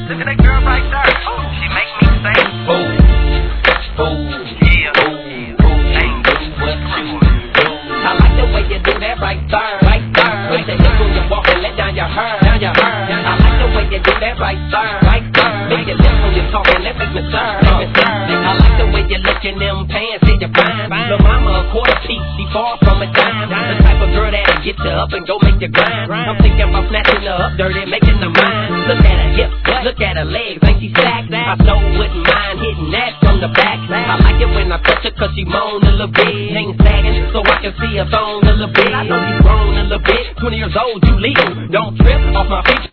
Look at that girl right there. Oh, she make me say, oh, oh, yeah, oh, ain't do what you do. I like the way you do that right there, right there. With the hip when you walk and let down your hair, down your hair. I like the way you do that right there, right there. Make your lips when you talk and that make me stir, make me stir. I like the way you look in them pants and you fine. Lil' mama a quarter piece, she far from a dime. The type of girl that'll get you up and go make you grind. I'm thinking about snatching her up dirty, making her mine. Look at her hips, look at her legs, ain't she stacked? I so wouldn't mind hitting that from the back. I like it when I touch her cause she moan a little bit. Ain't sagging so I can see her bone a little bit. I know you grown a little bit, 20 years old, you legal. Don't trip off my feet.